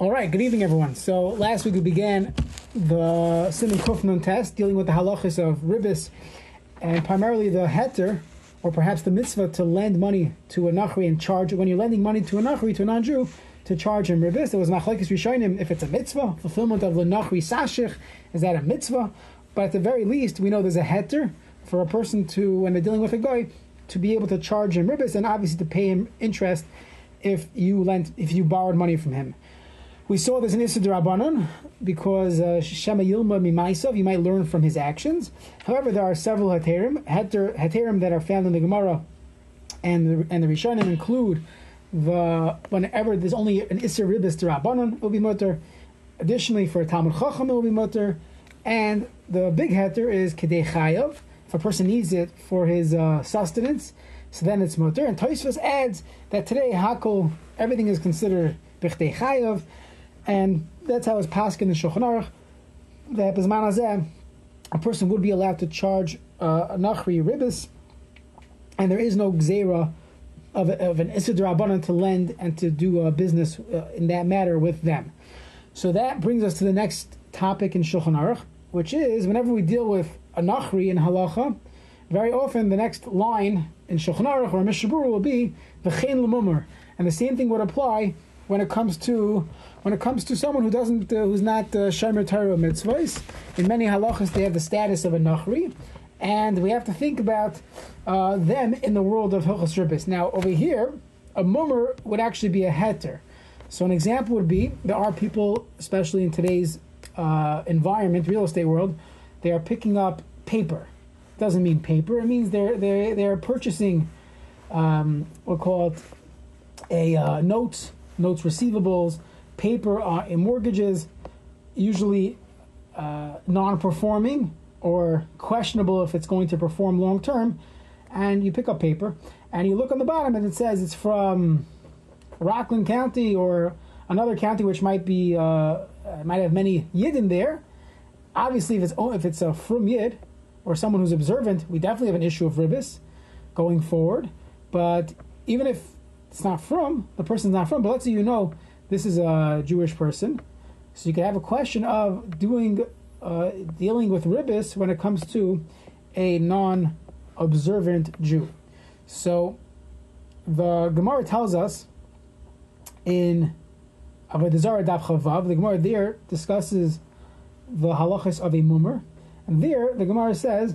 All right, good evening, everyone. So last week we began the Siman Kuf Nun test, dealing with the halachas of ribis, and primarily the heter, or perhaps the mitzvah, to lend money to a nachri and charge, when you're lending money to a nachri, to a non-Jew, to charge him ribis. There was machlokes rishonim if it's a mitzvah, fulfillment of the nachri sashich, is that a mitzvah? But at the very least, we know there's a heter for a person to, when they're dealing with a guy, to be able to charge him ribis, and obviously to pay him interest if you borrowed money from him. We saw there's an Issa D'Rabbanan because Shema Yilma Mimaisov, you might learn from his actions. However, there are several heterim that are found in the Gemara, and the Rishonim include whenever there's only an Issa Ribis D'Rabbanan, it will be mutter. Additionally, for a Talmud Chacham, it will be mutter. And the big heter is Kedei Chayav, if a person needs it for his sustenance, so then it's mutter. And Tosfos adds that today Hakol, everything is considered B'chdei Chayav. And that's how it's paskin in Shulchan Aruch, that b'zman hazeh, a person would be allowed to charge a nachri ribis, and there is no gzeira of an Issa D'Rabbanan to lend and to do a business in that matter with them. So that brings us to the next topic in Shulchan Aruch, which is whenever we deal with a nachri in halacha, very often the next line in Shulchan Aruch or Mishnah Berurah will be v'chein l'mumar, and the same thing would apply when it comes to someone who's not shomer Torah mitzvahs. In many halachas, they have the status of a nachri, and we have to think about them in the world of hilchos ribis. Now, over here, a mummer would actually be a heter. So, an example would be there are people, especially in today's environment, real estate world, they are picking up paper. It doesn't mean paper; it means they're purchasing we'll call it a notes receivables, paper in mortgages, usually non-performing or questionable if it's going to perform long-term, and you pick up paper, and you look on the bottom, and it says it's from Rockland County or another county which might have many yid in there. Obviously, if it's a frum yid, or someone who's observant, we definitely have an issue of ribis going forward, but even if it's not from, the person's not from, but let's say this is a Jewish person, so you could have a question of dealing with ribis when it comes to a non-observant Jew. So the Gemara tells us in Avodah Zarah Daf Chavav, the Gemara there discusses the halachas of a mummer, and there the Gemara says,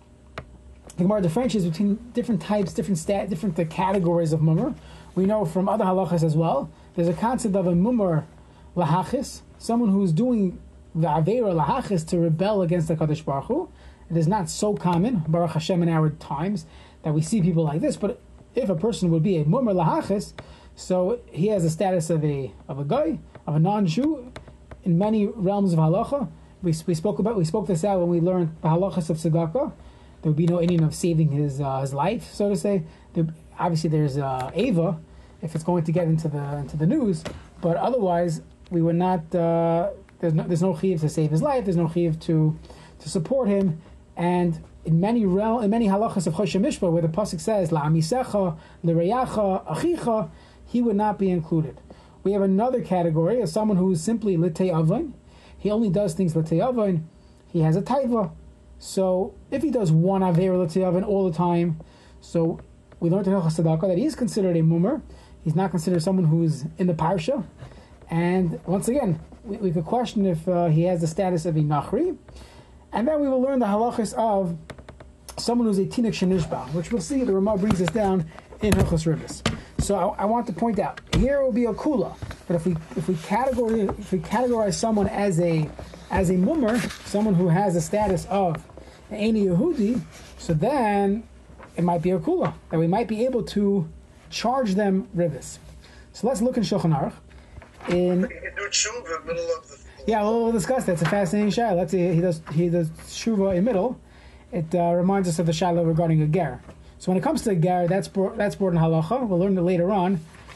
the Gemara differentiates between different types, different categories of mummer. We know from other halachas as well, there's a concept of a mumar lahachis, someone who's doing the aveira lahachis to rebel against the Kadosh Baruch Hu. It is not so common, Baruch Hashem, in our times that we see people like this, but if a person would be a mumar lahachis, so he has the status of a guy, of a non-Jew, in many realms of halacha. We spoke this out when we learned the halachas of tzedakah. There would be no Indian of saving his life, so to say. Obviously, there's Ava, if it's going to get into the news, but otherwise, we would not. There's no chiyuv to save his life. There's no chiyuv to support him, and in many halachas of Choshen Mishpah, where the pasuk says la'amisecha, l'reyacha, achicha, he would not be included. We have another category of someone who is simply litei avon. He only does things litei avon. He has a taiva. So if he does one aver litei avon all the time, so we learned in Hilchos Tzedakah that he is considered a mummer. He's not considered someone who's in the parsha. And once again, we could question if he has the status of a nachri. And then we will learn the halachas of someone who's a tinik shenishba, which we'll see. The Ramah brings us down in Hilchos Ribis. So I want to point out here it will be a kula, but if we categorize someone as a mummer, someone who has the status of an Eini Yehudi, so then it might be a kula, that we might be able to charge them ribis. So let's look in Shulchan Aruch. You can do tshuva in the middle of the... Yeah, we'll discuss that. It's a fascinating shayla. Let's see, he does tshuva in middle. It reminds us of the shayla regarding a ger. So when it comes to a ger, that's brought in halacha. We'll learn it later on.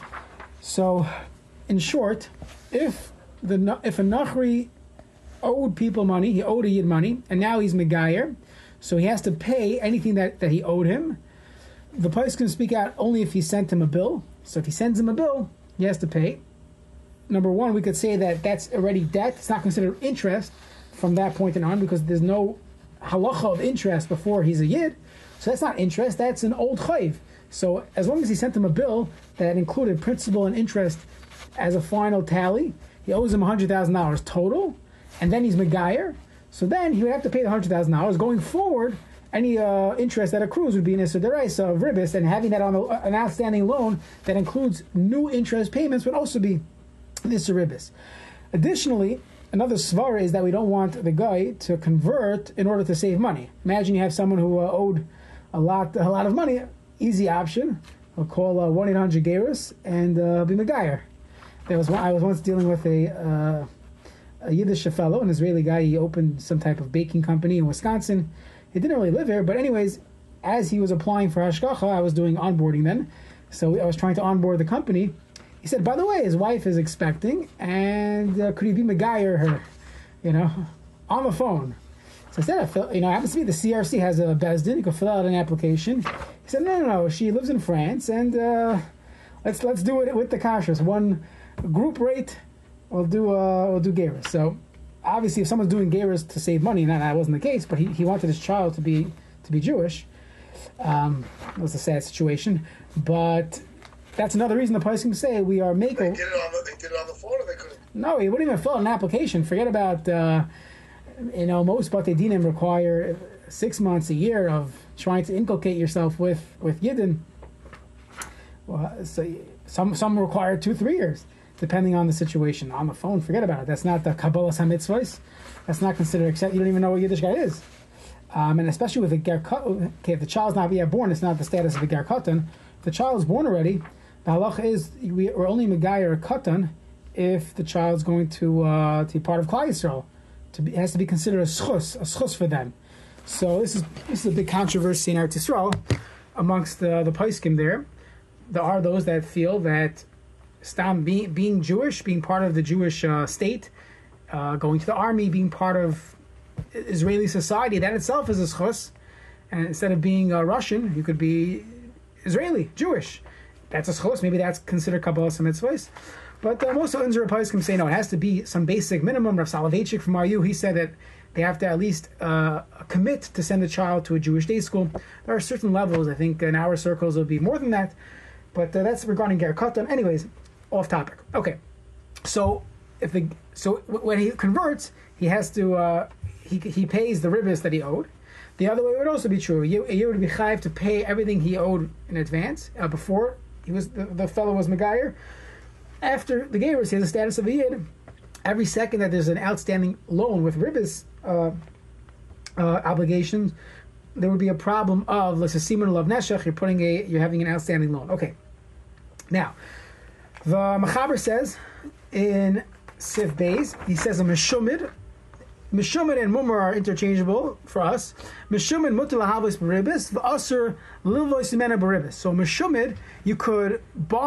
So, in short, if a nachri owed people money, he owed a yid money, and now he's megayer, so he has to pay anything that he owed him. The place can speak out only if he sent him a bill. So if he sends him a bill, he has to pay. number one, we could say that that's already debt. It's not considered interest from that point on because there's no halacha of interest before he's a yid. So that's not interest, that's an old chayv. So as long as he sent him a bill that included principal and interest as a final tally, he owes him $100,000 total, and then he's megayer. So then he would have to pay the $100,000. Going forward, any interest that accrues would be an Issur D'Oraisa of Ribis, and having that on an outstanding loan that includes new interest payments would also be an Issur Ribis. Additionally, another svara is that we don't want the guy to convert in order to save money. Imagine you have someone who owed a lot of money. Easy option. I'll call 1-800-GERUS and be megayer. I was once dealing with a Yiddish fellow, an Israeli guy. He opened some type of baking company in Wisconsin. He didn't really live here, but anyways, as he was applying for hashgacha, I was doing onboarding then. So I was trying to onboard the company. He said, by the way, his wife is expecting, and could he be megayer her, on the phone? So I said, happens to be the CRC has a bezdin. You can fill out an application. He said, no. She lives in France, and let's do it with the kashrus. One group rate, we'll do gerus. So obviously, if someone's doing gerus to save money, that wasn't the case. But he wanted his child to be Jewish. It was a sad situation, but that's another reason the Poskim say we are making. They did it on the phone, or they couldn't. No, he wouldn't even fill out an application. Forget about. Most Batei Dinim require 6 months, a year of trying to inculcate yourself with Yidden. Well, so some require 2-3 years, depending on the situation. On the phone, forget about it. That's not the Kabbalah HaMitzvahs. That's not considered accept. You don't even know what Yiddish guy is. And especially with a ger katan, if the child's not yet born, it's not the status of a ger katan. If the child is born already, the halacha is we're only megayer a katan if the child's going to be part of Klal Yisrael. It has to be considered a schus for them. So this is a big controversy in Eretz Yisrael amongst the poskim there. There are those that feel that stam being Jewish, being part of the Jewish state, going to the army, being part of Israeli society, that itself is a schus. And instead of being Russian, you could be Israeli, Jewish. That's a schus. Maybe that's considered Kabbalah HaMitzvahs. But most of the poskim say no, it has to be some basic minimum. Rav Soloveitchik from RU, he said that they have to at least commit to send a child to a Jewish day school. There are certain levels. I think in our circles it would be more than that. But that's regarding ger katan. Anyways, off topic. Okay, so when he converts, he has to he pays the ribis that he owed. The other way would also be true. You would be chayiv to pay everything he owed in advance before the fellow was megayer. After the gerus, he has a status of a yid. Every second that there's an outstanding loan with ribis obligations, there would be a problem of let's say siman lav neshech. You're having an outstanding loan. Okay. Now, the Mechaber says in Sif Beis, he says a meshumid. Meshumid and mumar are interchangeable for us. Meshumid mutal lahavos beribis, v'asur livos imena beribis. So meshumid, you could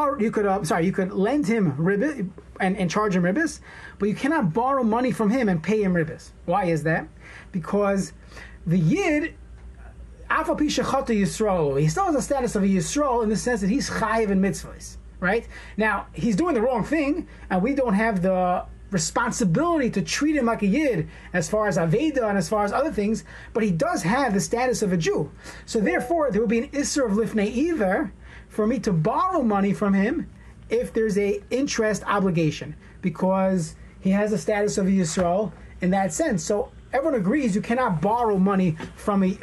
lend him ribis and charge him ribis, but you cannot borrow money from him and pay him ribis. Why is that? Because the yid, afal pi shechata Yisrael, he still has the status of a Yisrael in the sense that he's chayiv in mitzvahs. Right now, he's doing the wrong thing, and we don't have the responsibility to treat him like a yid as far as Aveda and as far as other things, but he does have the status of a Jew. So therefore, there will be an Issur of Lifnei Iver for me to borrow money from him if there's a interest obligation, because he has the status of a Yisrael in that sense. So everyone agrees you cannot borrow money from a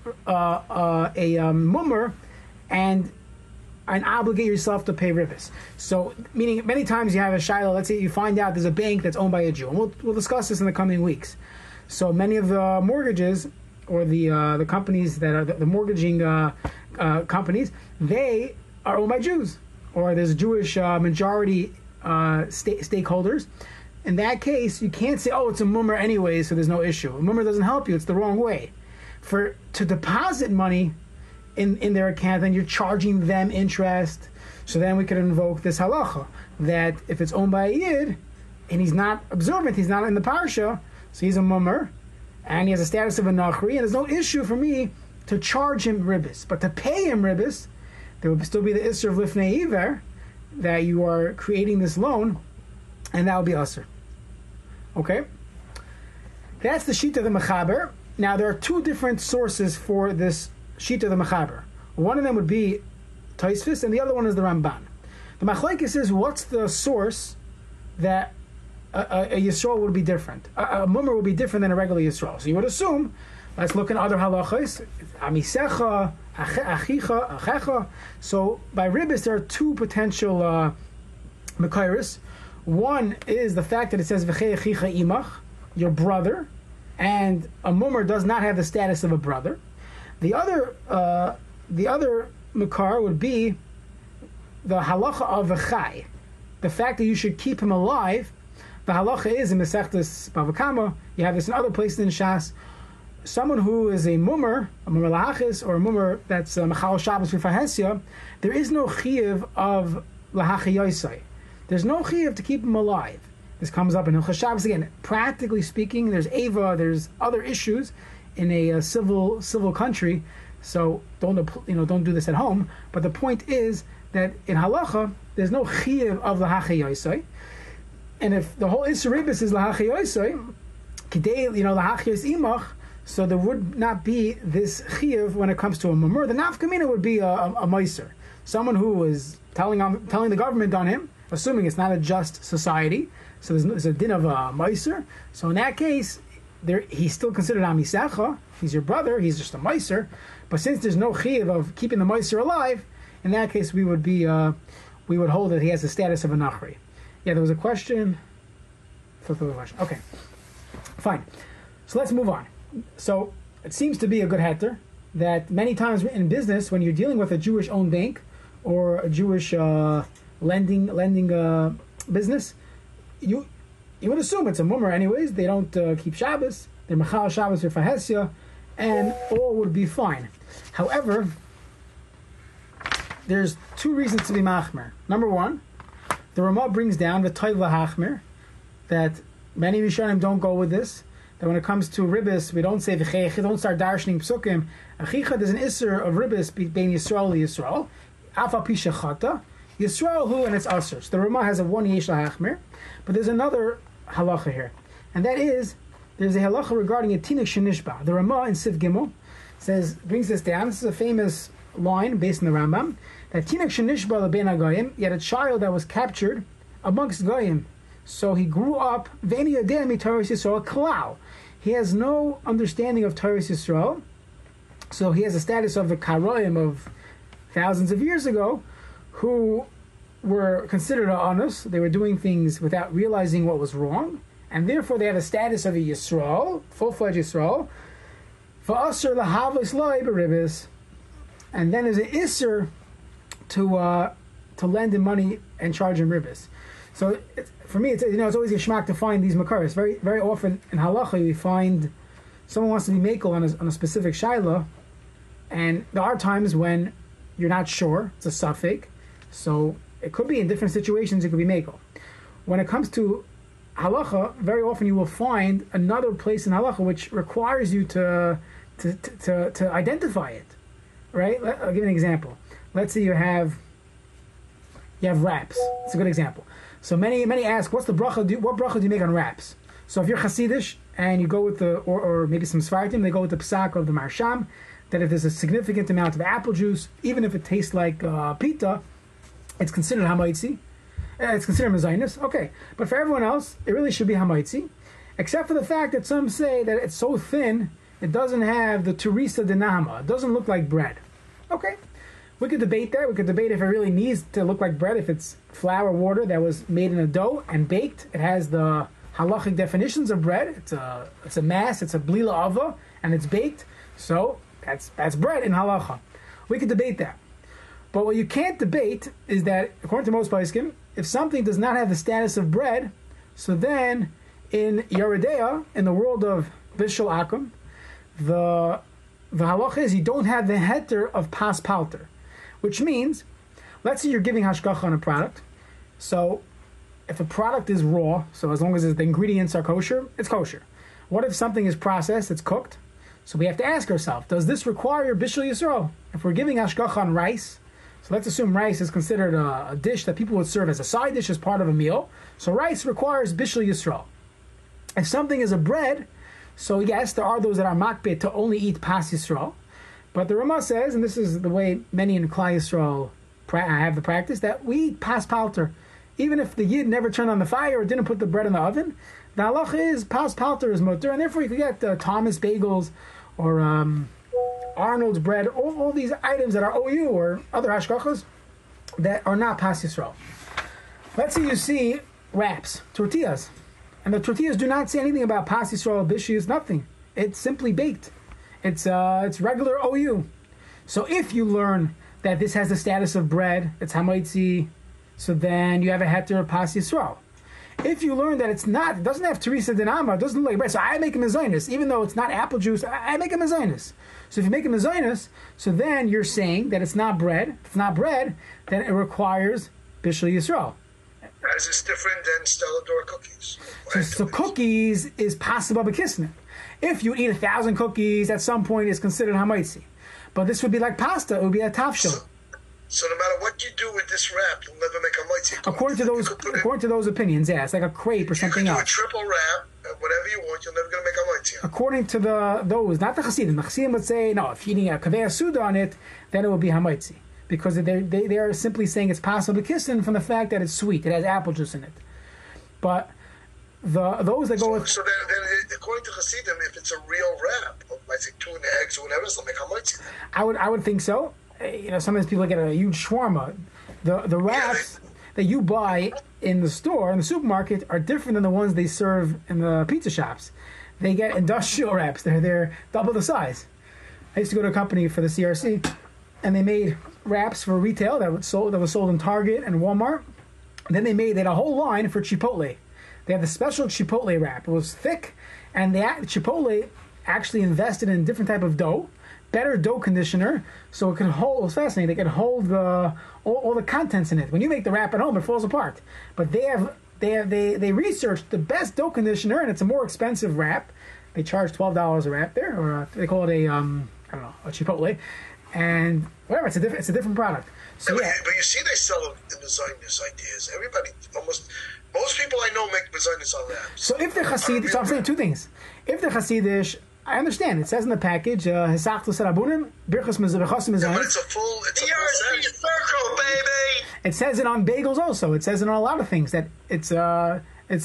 mummer and obligate yourself to pay ribis. So, meaning many times you have a shiloh, let's say you find out there's a bank that's owned by a Jew, and we'll discuss this in the coming weeks. So many of the mortgages, or the companies that are the mortgaging companies, they are owned by Jews, or there's Jewish majority stakeholders. In that case, you can't say, oh, it's a mummer anyway, so there's no issue. A mummer doesn't help you, it's the wrong way. To deposit money in their account, then you're charging them interest. So then we could invoke this halacha that if it's owned by a yid and he's not observant, he's not in the parsha, so he's a mummer and he has a status of a nachri, and there's no issue for me to charge him ribis. But to pay him ribis, there would still be the issur of lifnei iver, that you are creating this loan and that would be usher. Okay? That's the sheet of the Mechaber. Now, there are two different sources for this sheet of the Mechaber. One of them would be Tosfos, and the other one is the Ramban. The Machlekes is, what's the source that a Yisrael would be different? A Mummer would be different than a regular Yisrael. So you would assume, let's look in other halachos, Amisecha, Achicha, Achecha. So by Ribbis, there are two potential Mekairis. One is the fact that it says V'chei Achicha Imach, your brother, and a Mummer does not have the status of a brother. The other Makar would be the halacha of V'chai, the fact that you should keep him alive. The halacha is in Masechtas Bava Kama. You have this in other places in Shas. Someone who is a mummer lahachis, or a mummer that's machal Shabbos v'fahesya, there is no chiyuv of lahachi. There's no chiyuv to keep him alive. This comes up in Hilchos Shabbos again. Practically speaking, there's ava, there's other issues in a civil country. So don't do this at home. But the point is that in halacha, there's no chiyuv of lahachi. And if the whole Isser Ribbis is lahachi yoisei, kidei lahachi yos imach, so there would not be this chiyuv when it comes to a mamur. The nafkamina would be a meiser, someone who is telling the government on him, assuming it's not a just society. So there's a din of a meiser. So in that case, he's still considered amisecha. He's your brother. He's just a meiser. But since there's no chiyuv of keeping the meiser alive, in that case we would hold that he has the status of a nachri. Yeah, there was a question. Okay, fine. So let's move on. So it seems to be a good heter that many times in business, when you're dealing with a Jewish-owned bank or a Jewish lending business, you would assume it's a mummer anyways. They don't keep Shabbos. They're machal Shabbos v'fahesya, and all would be fine. However, there's two reasons to be machmer. Number one, the Ramah brings down the Toiv Lahachmir, that many Rishonim don't go with this, that when it comes to Ribbis, we don't say V'chei, don't start darshaning Psukim. Achicha, there's an Isser of Ribbis being Yisrael Yisrael, Afa Pisha Chata, Yisrael who, and it's Asr. So the Ramah has a one Yesh Lahachmir, but there's another halacha here, and that is, there's a halacha regarding a Tinuk Shenishba. The Ramah in Siv Gimel brings this down. This is a famous line based on the Rambam, that Tinuk Shenishba L'bein HaGoyim, yet a child that was captured amongst Goyim. So he grew up, Ve'eni Yodea miTorah Yisrael Klal. He has no understanding of Torah Yisrael, so he has the status of the Karoim of thousands of years ago, who were considered honest. They were doing things without realizing what was wrong, and therefore they have a status of a Yisrael, full-fledged Yisrael. V'asr lahavos loy b'ribis, and then there's an Isser to lend him money and charge him ribis. So for me, it's always a shmak to find these makaris. Very, very often in halacha we find someone wants to be makel on a specific shaila, and there are times when you're not sure. It's a suffix, so it could be in different situations. It could be makel. When it comes to halacha, very often you will find another place in halacha which requires you to identify it. Right? I'll give you an example. Let's say you have wraps. It's a good example. So many ask, what's the bracha? What bracha do you make on wraps? So if you're Hasidish and you go with or maybe some Sfardim, they go with the psak of the Marsham, that if there's a significant amount of apple juice, even if it tastes like pita, it's considered hamaitzi. It's considered mezainis. Okay, but for everyone else, it really should be hamaitzi, except for the fact that some say that it's so thin, it doesn't have the teresa de nama. It doesn't look like bread. Okay. We could debate that. We could debate if it really needs to look like bread, if it's flour, water that was made in a dough and baked. It has the halachic definitions of bread. It's a mass, it's a blila ava, and it's baked. So that's bread in halacha. We could debate that. But what you can't debate is that, according to most poskim, if something does not have the status of bread, so then in Yeridea, in the world of Bishul Akum, the halacha is you don't have the heter of pas palter. Which means, let's say you're giving hashgacha on a product. So, if a product is raw, so as long as the ingredients are kosher, it's kosher. What if something is processed, it's cooked? So we have to ask ourselves, does this require Bishul Yisrael? If we're giving hashgacha on rice, So let's assume rice is considered a dish that people would serve as a side dish as part of a meal. So rice requires bishul yisrael. If something is a bread, so yes, there are those that are makbid to only eat pas yisrael. But the Rama says, and this is the way many in Klal Yisrael have the practice, that we eat pas palter. Even if the yid never turned on the fire or didn't put the bread in the oven, the halacha is pas palter is mutter, and therefore you could get Thomas bagels or Arnold's bread, all these items that are OU or other hashgachas that are not pas Yisrael. Let's say you see wraps, tortillas, and the tortillas do not say anything about pas Yisrael, bishiyus, nothing. It's simply baked. It's regular OU. So if you learn that this has the status of bread, it's hamaitzi, so then you have a heter of pas Yisrael. If you learn that it's not, it doesn't have Teresa Dinama, it doesn't look like bread, so I make a mezainis, even though it's not apple juice, I make a mezainis. So if you make a mezainis, so then you're saying that it's not bread. If it's not bread, then it requires bishul Yisrael. Is this different than Stella D'or cookies? So cookies is possible b'kisnin. If you eat 1,000 cookies, at some point it's considered hamaitzi. But this would be like pasta, it would be a tafshil. So no matter what you do with this wrap, you'll never make a mitzi. According to those opinions, yeah, it's like a crepe or something else. You can do a triple wrap, whatever you want, you're never going to make a mitzi. According to those, not the Hasidim. The Hasidim would say, no, if you're eating a kaveh suda on it, then it would be hamaitzi. Because they are simply saying it's possible to kiss from the fact that it's sweet. It has apple juice in it. But those that go with... So then according to Hasidim, if it's a real wrap, like tuna eggs or whatever, so make hamaitzi. I would think so. Sometimes people get a huge shawarma. The wraps that you buy in the store, in the supermarket, are different than the ones they serve in the pizza shops. They get industrial wraps. They're double the size. I used to go to a company for the CRC, and they made wraps for retail that was sold in Target and Walmart. And then they had a whole line for Chipotle. They had the special Chipotle wrap. It was thick, and Chipotle actually invested in a different type of dough, better dough conditioner, so it could hold. It was fascinating. They could hold all the contents in it. When you make the wrap at home, it falls apart. But they researched the best dough conditioner, and it's a more expensive wrap. They charge $12 a wrap there, or they call it a Chipotle, and whatever. It's a different product. So but you see, they sell them in the Zionist ideas. Most people I know make Zionist on wraps. So if the Hasidish, so I'm saying two things. If the Hasidish, I understand. It says in the package, "Hisachtu Sarabunim Birchas Mezabechasim Mezayim." But it's a full circle, baby. It says it on bagels also. It says it on a lot of things that it's You're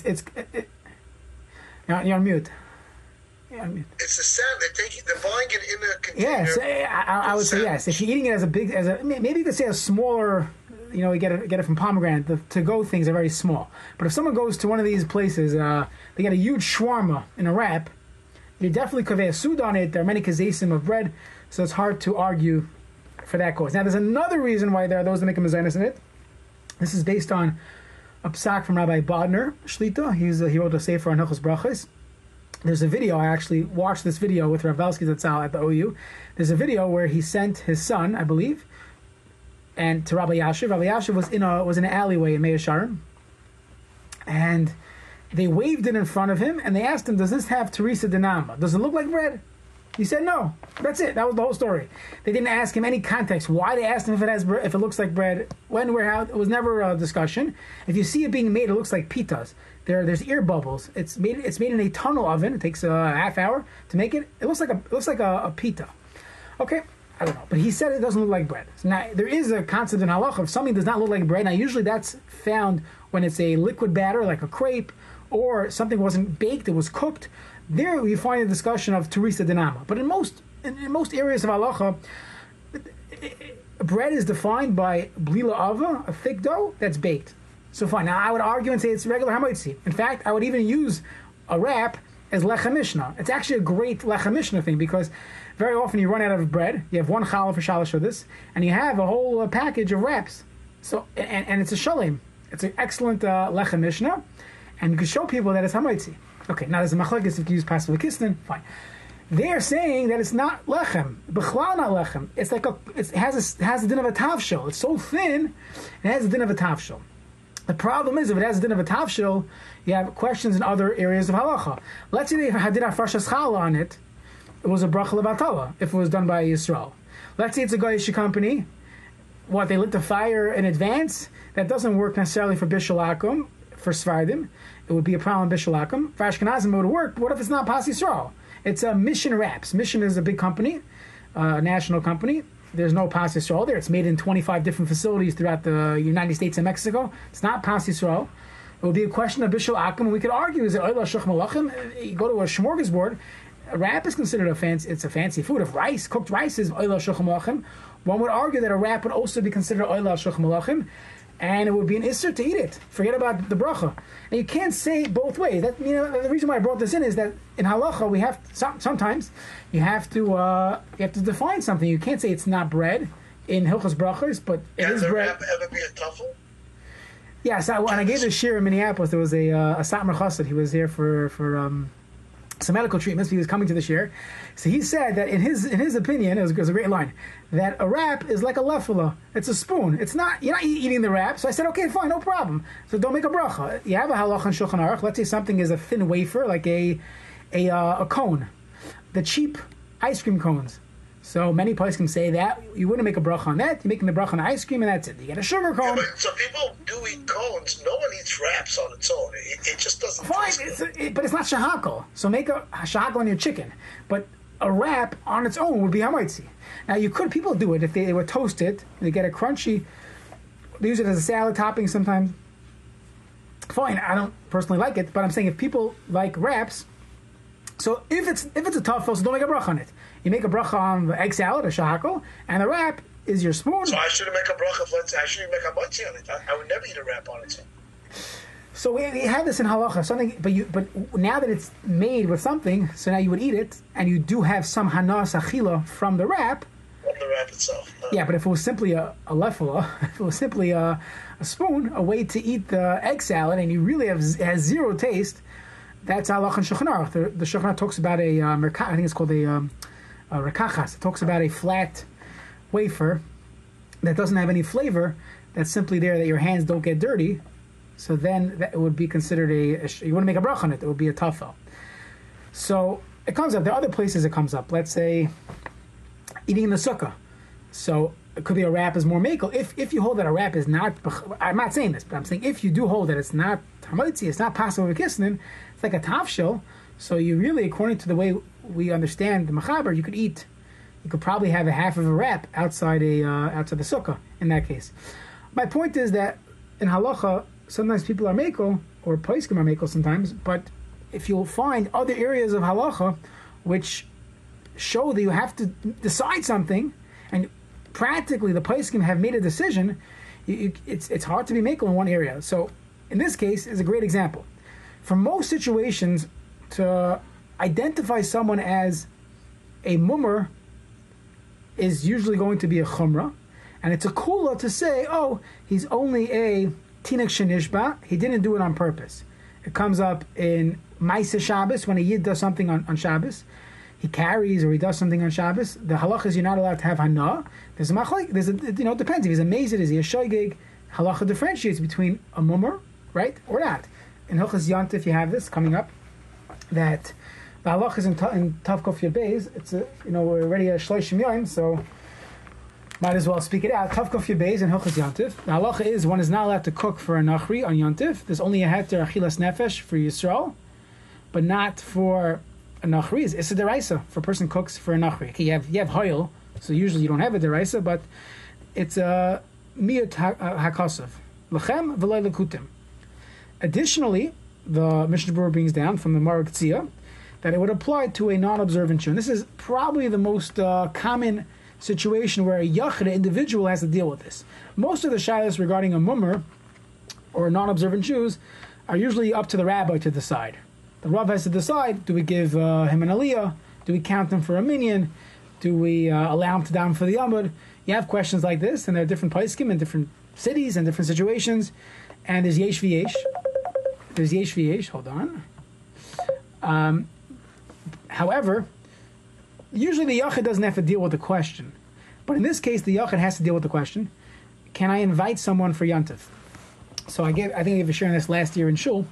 on mute. It's the sand. They're buying it in a container. Yes, I would say yes. If you're eating it maybe you could say a smaller. You get it from Pomegranate. The to-go things are very small. But if someone goes to one of these places, they get a huge shawarma in a wrap. You definitely kaveh sud on it. There are many kazesim of bread, so it's hard to argue for that cause. Now, there's another reason why there are those that make a mezainis in it. This is based on a psak from Rabbi Bodner Shlita. He wrote a sefer on Hilchos Brachos. There's a video. I actually watched this video with Rav Velsky Zatzal at the OU. There's a video where he sent his son, I believe, and to Rabbi Yashiv. Rabbi Yashiv was in an alleyway in Meah Shearim, and they waved it in front of him, and they asked him, "Does this have Teresa Dinama? Does it look like bread?" He said, "No." That's it. That was the whole story. They didn't ask him any context. Why they asked him if it looks like bread, when, where, how. It was never a discussion. If you see it being made, it looks like pitas. There's ear bubbles. It's made in a tunnel oven. It takes a half hour to make it. It looks like a pita. Okay. I don't know, but he said it doesn't look like bread. So now, there is a concept in halacha, if something does not look like bread, now usually that's found when it's a liquid batter, like a crepe, or something wasn't baked, it was cooked. There you find a discussion of Teresa Dinama. But in most areas of halacha, bread is defined by blila ava, a thick dough that's baked. So fine, now I would argue and say it's regular hamaitzi. In fact, I would even use a wrap as lechem mishnah. It's actually a great lechem mishnah thing, because very often you run out of bread. You have one challah for shalosh of this, and you have a whole package of wraps. So and it's a shalem. It's an excellent lechem mishnah, and you can show people that it's hamaitzi. Okay, now there's a machlekes if you use pastel kistin. Fine. They are saying that it's not lechem, b'chlal not lechem. It's like it has the din of a tavshil. It's so thin, it has the din of a tavshil. The problem is, if it has the din of a tavshil, you have questions in other areas of halacha. Let's say they did a farshas challah on it. It was a bracha levatala if it was done by Yisrael. Let's say it's a Goyish company, what, they lit the fire in advance? That doesn't work necessarily for Bishul Akum. For Sfardim, it would be a problem in Bishul Akum. For Ashkenazim, it would work. But what if it's not Pas Yisrael? It's a Mission Wraps. Mission is a big company, a national company. There's no Pas Yisrael there. It's made in 25 different facilities throughout the United States and Mexico. It's not Pas Yisrael. It would be a question of Bishul Akum. And we could argue, is it Oila Shech Malachim? You go to a smorgasbord, a wrap is considered it's a fancy food. If cooked rice is Oila Shech Malachim, one would argue that a wrap would also be considered Oila Shech Malachim, and it would be an isser to eat it. Forget about the bracha. And you can't say it both ways. That, the reason why I brought this in is that in halacha we have sometimes you have to define something. You can't say it's not bread in Hilchos Brachos, but it is bread. Can ever be a tuffle? Yeah. So when I gave this shir in Minneapolis, there was a Satmar Chassid. He was there for some medical treatments. He was coming to the shir. So he said that in his opinion, it was a great line, that a wrap is like a lefula. It's a spoon. You're not eating the wrap. So I said, okay, fine, no problem. So don't make a bracha. You have a halach on Shulchan Aruch. Let's say something is a thin wafer, like a cone. The cheap ice cream cones. So many places can say that you wouldn't make a bracha on that. You're making the bracha on the ice cream, and that's it. You get a sugar cone. Yeah, but so people do eat cones. No one eats wraps on its own. It just doesn't. Fine, but it's not shahakal. So make a shahakal on your chicken. But a wrap on its own would be hamaitzi. Now people do it if they would toast it. They get a crunchy. They use it as a salad topping sometimes. Fine, I don't personally like it, but I'm saying if people like wraps. So if it's a tafel, so don't make a bracha on it. You make a bracha on the egg salad, a shahakal, and the wrap is your spoon. So I shouldn't make a bracha. I shouldn't make a mochi on it. I would never eat a wrap on its own. So we have this in halacha, but now that it's made with something, so now you would eat it, and you do have some hanas achila from the wrap. From the wrap itself. Yeah, but if it was simply a lefula, if it was simply a spoon, a way to eat the egg salad, and you really it has zero taste, that's halach and Shulchan Aruch. The Shulchan Aruch talks about a I think it's called a rakachas. It talks about a flat wafer that doesn't have any flavor. That's simply there that your hands don't get dirty. So then that would be considered you want to make a bracha on it. It would be a tafel. So it comes up. There are other places it comes up. Let's say eating in the sukkah. So it could be a wrap is more makel. If you hold that a wrap is not, I'm not saying this, but I'm saying if you do hold that it's not hamatzi, it's not possible with kisnin, it's like a tafshil. So you really, according to the way we understand the machaber, you could probably have a half of a wrap outside the sukkah in that case. My point is that in halacha, sometimes people are mekel, or poskim are mekel sometimes, but if you'll find other areas of halacha which show that you have to decide something, and practically the poskim have made a decision, it's hard to be mekel in one area. So in this case is a great example. For most situations, to identify someone as a mummer is usually going to be a chumrah, and it's a kula to say, oh, he's only a tinek shenishba, he didn't do it on purpose. It comes up in Maisa Shabbos, when a yid does something on Shabbos, he carries or he does something on Shabbos, the halach is you're not allowed to have hana. It depends. If he's a mazid, is he a shoygig? Halacha differentiates between a mummer, right, or not. In Hilchos Yantif, you have this coming up, that the halach is in Tavkov Yabez. It's we're already a shloishim yom, so might as well speak it out. Tavkov Yabez in Hilchos Yantif. The halacha is one is not allowed to cook for a nachri on Yantif. There's only a heter achilas nefesh for Yisrael, but not for a nachri. It's a deraisa for a person cooks for a nachri. Okay, you have hoil, so usually you don't have a deraisa, but it's a miyut hakasav lechem v'lei lekutim. Additionally, the Mishnah Berurah brings down from the Marek Tzia that it would apply to a non-observant Jew. And this is probably the most common situation where a yachid, an individual, has to deal with this. Most of the shilas regarding a mummer or non-observant Jews are usually up to the rabbi to decide. The Rav has to decide, do we give him an aliyah? Do we count him for a minyan? Do we allow him to daven for the Amud? You have questions like this, and there are different paiskim in different cities and different situations. And there's yesh v'yesh. There's yesh v'yesh. Hold on. However, usually the yachid doesn't have to deal with the question. But in this case, the yachid has to deal with the question, can I invite someone for Yantif? So I think I gave a share on this last year in Shul.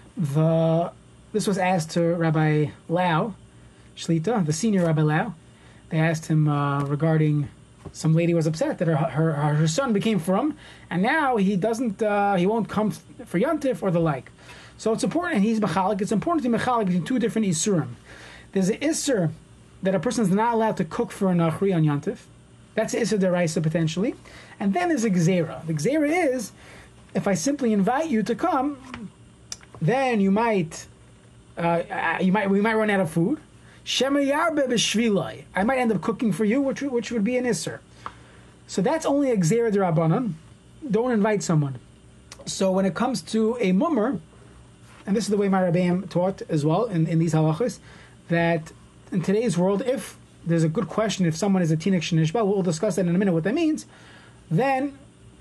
This was asked to Rabbi Lau, Shlita, the senior Rabbi Lau. They asked him regarding some lady was upset that her son became from, and now he won't come for Yontif or the like. So it's important, and he's mechalik. It's important to be mechalik between two different isurim. There's an isur that a person is not allowed to cook for an achri on Yontif. That's isur deraisa potentially, and then there's a gzera. The gzera is if I simply invite you to come, then we might run out of food. Shema yarbe b'shvilai. I might end up cooking for you, which would be an isser. So that's only a gzera d'Rabbanan. Don't invite someone. So when it comes to a mummer, and this is the way my Rabbeim taught as well in these halachas, that in today's world, if there's a good question, if someone is a tinik shenishba, we'll discuss that in a minute what that means, then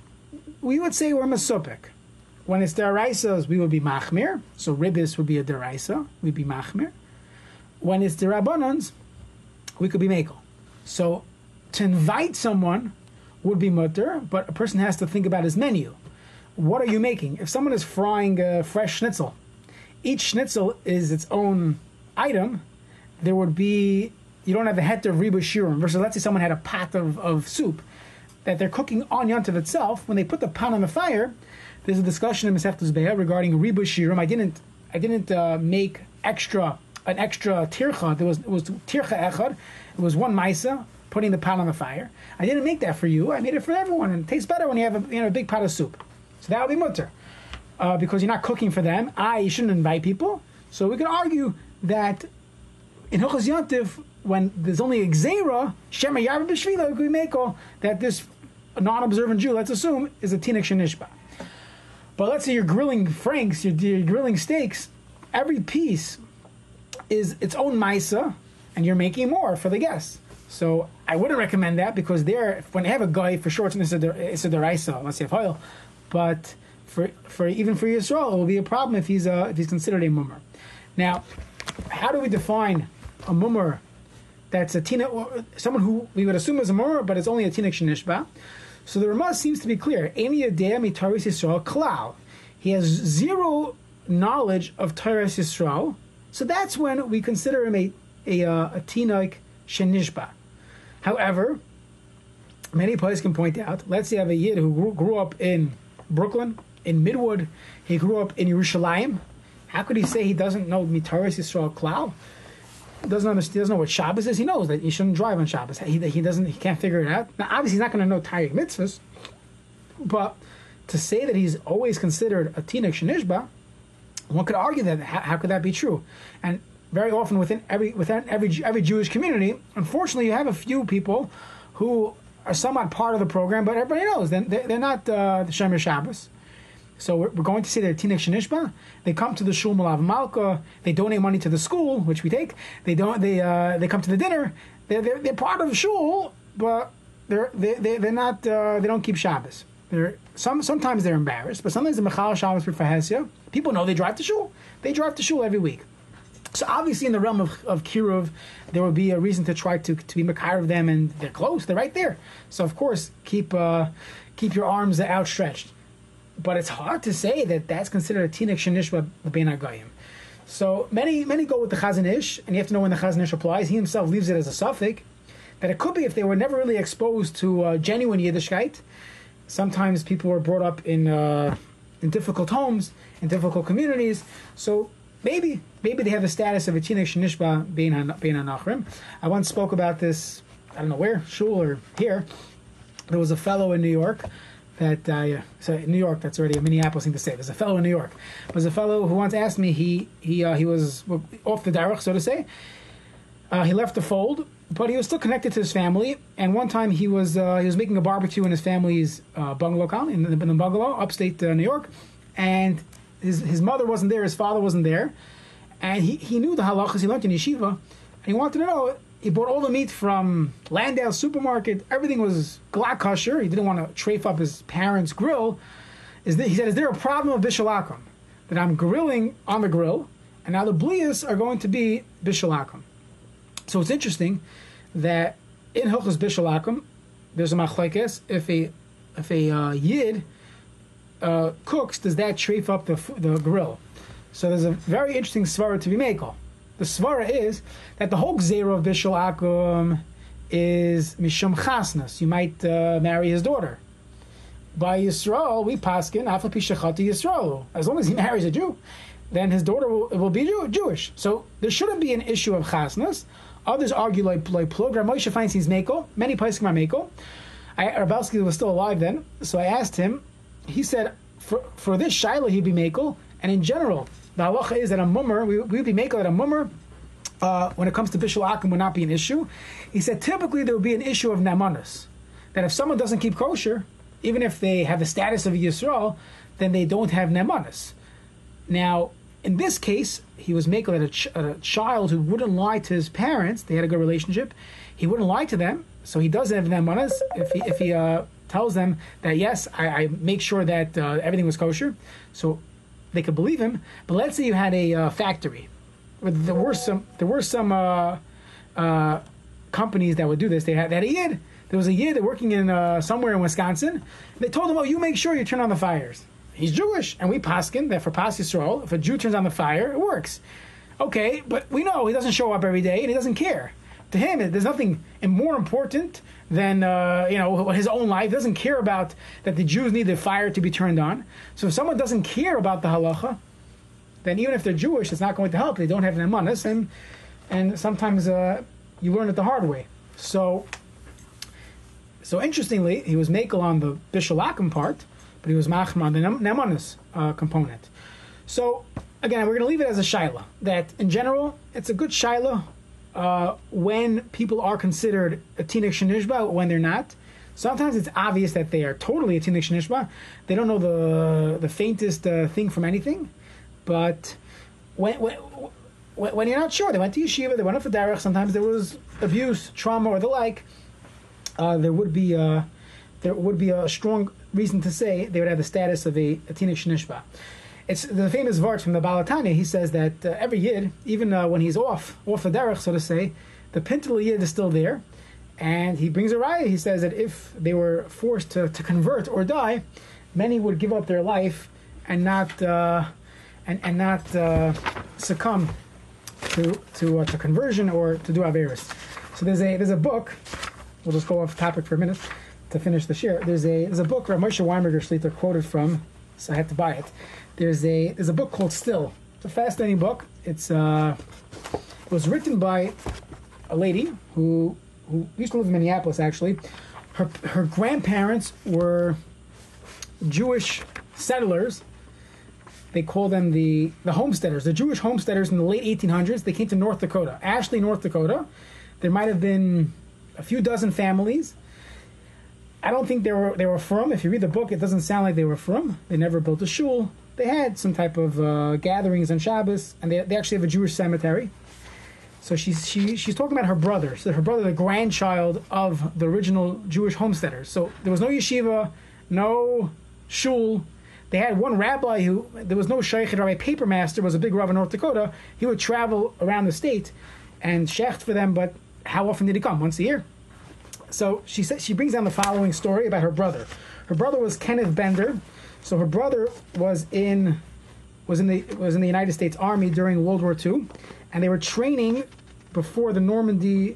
we would say we're masupik. When it's deraisas, we would be machmir. So ribis would be a deraisa, we'd be machmir. When it's derabbanans, we could be mekel. So to invite someone would be mutter, but a person has to think about his menu. What are you making? If someone is frying a fresh schnitzel, each schnitzel is its own item, there would be, you don't have the heter of riba shirim, versus let's say someone had a pot of soup that they're cooking on Yontiv itself. When they put the pan on the fire, there's a discussion in Masechtas Be'ah regarding riba shirim. I didn't make an extra tircha. It was tircha echad. It was one maisa, putting the pan on the fire. I didn't make that for you. I made it for everyone, and it tastes better when you have a big pot of soup. So that would be mutter. Because you're not cooking for them. You shouldn't invite people. So we can argue that in Hilchos Yontif, when there's only a gzeira, Shema Yarba B'Shvila, we make that this non-observant Jew, let's assume, is a tinik shenishba. But let's say you're grilling franks, you're grilling steaks, every piece is its own maisa, and you're making more for the guests. So I wouldn't recommend that, because when they have a guy, for sure it's a deraisa, unless you have oil. But for even for Yisrael, it will be a problem if he's considered a mummer. Now, how do we define a mummer that's a tina, or someone who we would assume is a mummer, but it's only a tinik shenishba? So the Ramah seems to be clear. Ein yodea mitaris Yisrael klal. He has zero knowledge of Taras Yisrael. So that's when we consider him a tinik shenishba. However, many players can point out, let's say you have a yid who grew up in Brooklyn, in Midwood, he grew up in Yerushalayim. How could he say he doesn't know Mitaris Yisrael Klal? He doesn't know what Shabbos is. He knows that you shouldn't drive on Shabbos. He can't figure it out. Now, obviously, he's not going to know Taryag mitzvahs, but to say that he's always considered a tinik shenishba, one could argue that how could that be true? And very often within every Jewish community, unfortunately, you have a few people who are somewhat part of the program, but everybody knows they're not the Shomer Shabbos. So we're going to say they're tinik shenishba. They come to the shul Malav Malka. They donate money to the school, which we take. They come to the dinner. They're part of the shul, but they're not. They don't keep Shabbos. Sometimes they're embarrassed, but sometimes the Mechal Shabbos for Hesia. People know they drive to shul. They drive to shul every week. So obviously, in the realm of Kiruv, there would be a reason to try to be Makar of them, and they're close. They're right there. So of course, keep your arms outstretched. But it's hard to say that that's considered a tinik shenishba bein hagayim. So many go with the Chazon Ish, and you have to know when the Chazon Ish applies. He himself leaves it as a suffix. That it could be if they were never really exposed to genuine Yiddishkeit. Sometimes people were brought up in difficult homes, in difficult communities. So maybe they have the status of a tinik shenishba bein hanachrim. I once spoke about this, I don't know where, shul or here. There was a fellow in New York New York, that's already a Minneapolis thing to say. There's a fellow in New York. There was a fellow who once asked me, he was off the derech, so to say. He left the fold, but he was still connected to his family. And one time he was making a barbecue in his family's bungalow colony, in the bungalow, upstate New York. And his mother wasn't there, his father wasn't there. And he knew the halachas, he learned in yeshiva. And he wanted to know, he bought all the meat from Landale supermarket. Everything was glad kosher. He didn't want to trafe up his parents' grill. He said, is there a problem of bishalakum? That I'm grilling on the grill, and now the blias are going to be bishalakum. So it's interesting that in Hilchos bishalakum, there's a machlekes. If a yid cooks, does that trafe up the grill? So there's a very interesting svara to be made. The svara is that the whole gzeira of bishul akum is mishum chasnas. You might marry his daughter. By Yisrael, we paskin afal pishachati Yisrael. As long as he marries a Jew, then his daughter will be Jewish. So there shouldn't be an issue of chasnas. Others argue like plug. Rav Moshe Feinstein's mekel. Many poskim are mekel. Rabowski was still alive then, so I asked him. He said for this shaila he'd be mekel, and in general the halacha is that a mummer we would be mekel that a mummer when it comes to bishul akum would not be an issue. He said typically there would be an issue of namanas, that if someone doesn't keep kosher, even if they have the status of Yisrael, then they don't have nemanas. Now, in this case, he was making a child who wouldn't lie to his parents. They had a good relationship. He wouldn't lie to them, so he doesn't have nemanas if he tells them that, yes, I make sure that everything was kosher, so they could believe him. But let's say you had a factory. There were some companies that would do this. They had a yid. There was a yid working in somewhere in Wisconsin. They told him, "Oh, you make sure you turn on the fires." He's Jewish, and we paskin that for Pas Yisrael, if a Jew turns on the fire, it works. Okay, but we know he doesn't show up every day, and he doesn't care. To him, there's nothing more important than his own life. He doesn't care about that the Jews need the fire to be turned on. So if someone doesn't care about the halacha, then even if they're Jewish, it's not going to help. They don't have an emanas, and sometimes you learn it the hard way. So interestingly, he was makel on the bishul akum part, but he was machmir on the nemanis component. So again, we're going to leave it as a shaila, that in general, it's a good shaila when people are considered a tinik shenishba, when they're not. Sometimes it's obvious that they are totally a tinik shenishba. They don't know the faintest thing from anything. But when you're not sure, they went to yeshiva, they went up for derech, sometimes there was abuse, trauma, or the like. There would be a strong reason to say they would have the status of a tinik shenishba. It's the famous verse from the Baal HaTanya. He says that every yid, even when he's off the derech, so to say, the pintel yid is still there, and he brings a raya. He says that if they were forced to convert or die, many would give up their life and not succumb to conversion or to do averis. So there's a book. We'll just go off topic for a minute to finish the share. There's a book Rav Moshe Weinberger Shlita quoted from, so I had to buy it. There's a book called Still. It's a fascinating book. It was written by a lady who used to live in Minneapolis, actually. Her grandparents were Jewish settlers. They call them the homesteaders, the Jewish homesteaders in the late 1800s. They came to North Dakota, Ashley, North Dakota. There might have been a few dozen families. I don't think they were from. If you read the book, it doesn't sound like they were from. They never built a shul. They had some type of gatherings on Shabbos, and they actually have a Jewish cemetery. So she's talking about her brother. So her brother, the grandchild of the original Jewish homesteaders. So there was no yeshiva, no shul. They had one rabbi there was no sheikh. Rabbi Papermaster was a big rav in North Dakota. He would travel around the state and shecht for them, but how often did he come? Once a year. So she brings down the following story about her brother. Her brother was Kenneth Bender. So her brother was in the United States Army during World War II, and they were training before the Normandy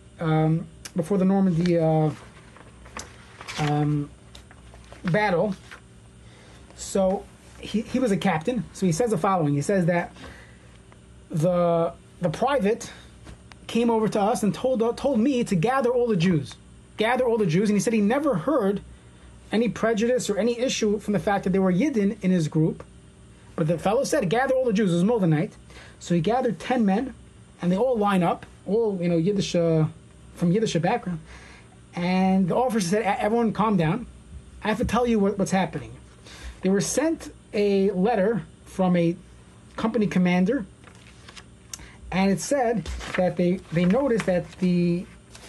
battle. So he was a captain. So he says the following. He says that the private came over to us and told me to gather all the Jews. And he said he never heard any prejudice or any issue from the fact that there were Yidden in his group. But the fellow said, gather all the Jews. It was middle of the night. So he gathered 10 men, and they all line up, all Yiddish, from Yiddish background. And the officer said, everyone calm down. I have to tell you what's happening. They were sent a letter from a company commander, and it said that they noticed that the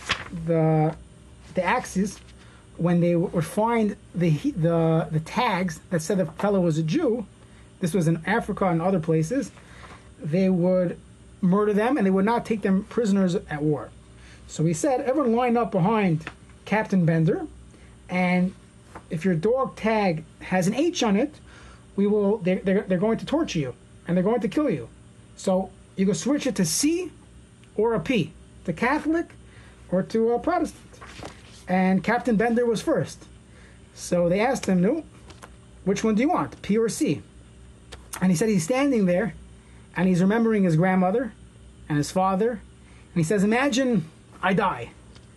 axes, when they would find the tags that said the fellow was a Jew, this was in Africa and other places, they would murder them and they would not take them prisoners at war. So he said, everyone line up behind Captain Bender, and if your dog tag has an H on it, they're going to torture you and they're going to kill you. So you go switch it to C or a P. The Catholic or to a Protestant. And Captain Bender was first. So they asked him, no, which one do you want, P or C? And he said he's standing there, and he's remembering his grandmother and his father. And he says, imagine I die,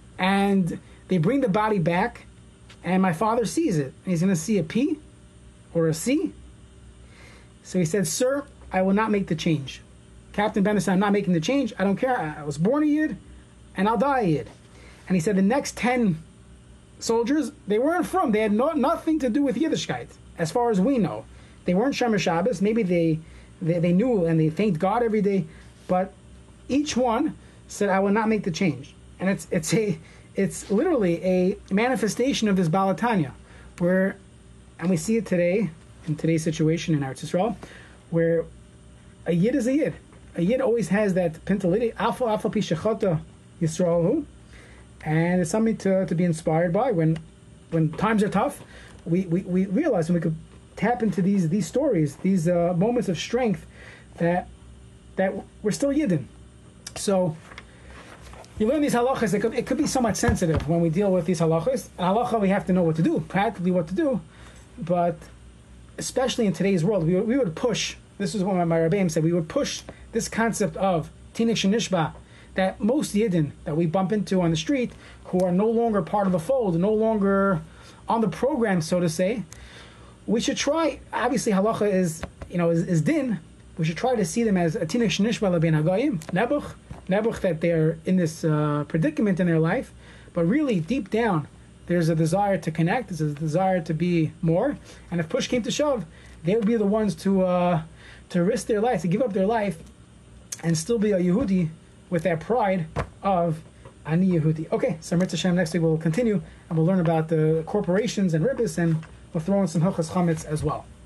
and they bring the body back, and my father sees it. And he's going to see a P or a C. So he said, sir, I will not make the change. Captain Bender said, I'm not making the change. I don't care. I was born a Yid, and I'll die a Yid. And he said the next 10 soldiers, they weren't from. They had nothing to do with Yiddishkeit, as far as we know. They weren't Shomer Shabbos. Maybe they knew and they thanked God every day. But each one said, I will not make the change. And it's literally a manifestation of this Balatanya, where, and we see it today, in today's situation in Eretz Yisrael, where a Yid is a Yid. A Yid always has that pintality, alpha pi shechata Yisraelu, and it's something to be inspired by. When times are tough, we realize, when we could tap into these stories, these moments of strength, that we're still Yidden. So you learn these halachas. It could be somewhat sensitive when we deal with these halachas. Halacha, we have to know what to do, practically what to do, but especially in today's world, we would push. This is what my Rabbeim said. We would push this concept of tinik shenishba, that most Yidden that we bump into on the street, who are no longer part of the fold, no longer on the program, so to say, we should try. Obviously, halacha is din. We should try to see them as a tinik shenishba lebein hagayim, nebuch, that they're in this predicament in their life, but really deep down, there's a desire to connect. There's a desire to be more. And if push came to shove, they would be the ones to risk their life, to give up their life, and still be a Yehudi with that pride of Ani Yehudi. Okay, so Mitzvah Hashem, next week we'll continue, and we'll learn about the corporations and ribbis, and we'll throw in some Hilchas Chametz as well.